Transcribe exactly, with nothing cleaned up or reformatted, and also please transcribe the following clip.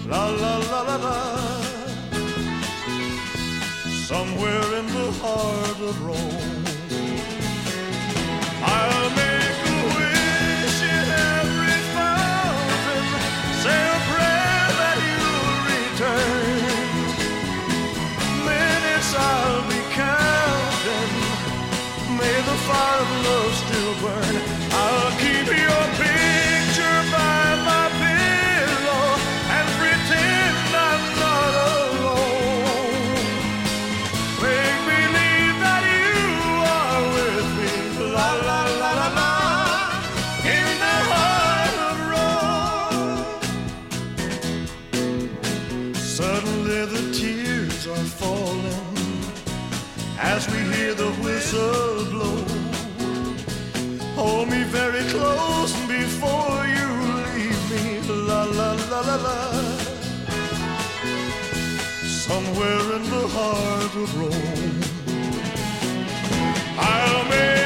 La la la la la. Somewhere in the heart of Rome, I'll make a wish in every fountain, say a prayer that you'll return. Minutes I'll be counting, may the fire of love still burn. I'll keep your picture by my pillow and pretend I'm not alone. Make believe that you are with me, la la la la la, in the heart of Rome. Suddenly the tears are falling as we hear the whistle blow. Hold me very close before you leave me, la la la la la. Somewhere in the heart of Rome, I'll make